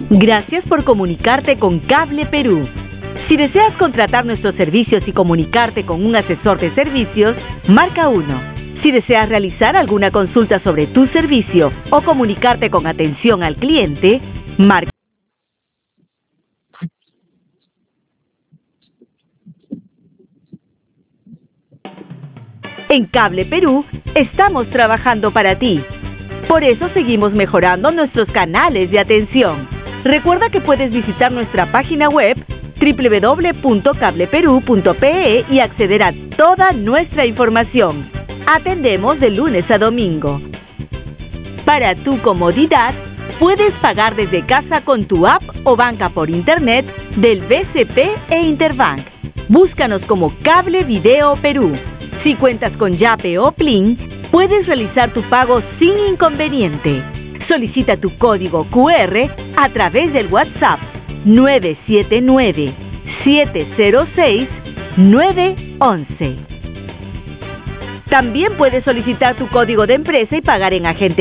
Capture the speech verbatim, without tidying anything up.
Gracias por comunicarte con Cable Perú. Si deseas contratar nuestros servicios y comunicarte con un asesor de servicios, marca uno. Si deseas realizar alguna consulta sobre tu servicio o comunicarte con atención al cliente, marca. En Cable Perú estamos trabajando para ti. Por eso seguimos mejorando nuestros canales de atención. Recuerda que puedes visitar nuestra página web doble u doble u doble u punto cable perú punto pe e y acceder a toda nuestra información. Atendemos de lunes a domingo. Para tu comodidad, puedes pagar desde casa con tu app o banca por internet del B C P e Interbank. Búscanos como Cable Video Perú. Si cuentas con Yape o Plin, puedes realizar tu pago sin inconveniente. Solicita tu código cu erre a través del WhatsApp nueve siete nueve, siete cero seis, nueve once. También puedes solicitar tu código de empresa y pagar en agente